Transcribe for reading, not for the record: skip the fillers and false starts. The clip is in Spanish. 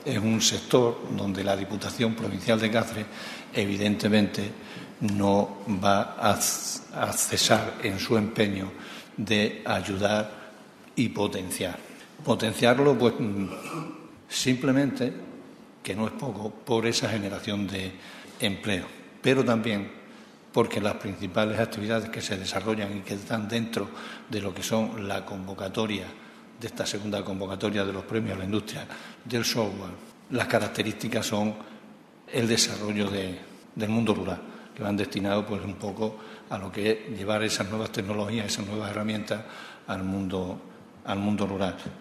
Es un sector donde la Diputación Provincial de Cáceres evidentemente no va a cesar en su empeño de ayudar y potenciar. Potenciarlo, pues, simplemente, que no es poco, por esa generación de empleo, pero también porque las principales actividades que se desarrollan y que están dentro de lo que son la convocatoria, de esta segunda convocatoria de los premios a la industria del software, las características son el desarrollo del mundo rural, que van destinados pues un poco a lo que es llevar esas nuevas tecnologías, esas nuevas herramientas al mundo rural.